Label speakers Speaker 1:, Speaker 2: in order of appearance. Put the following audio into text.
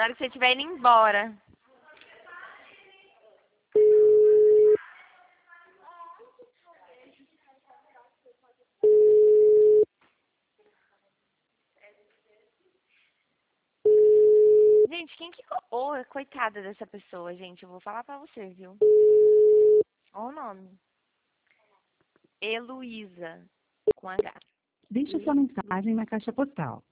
Speaker 1: Na hora que você estiver indo embora. Gente, quem que... Ô, coitada dessa pessoa, gente. Eu vou falar pra você, viu? Olha o nome. Heloísa. Com H.
Speaker 2: Deixe sua mensagem na caixa postal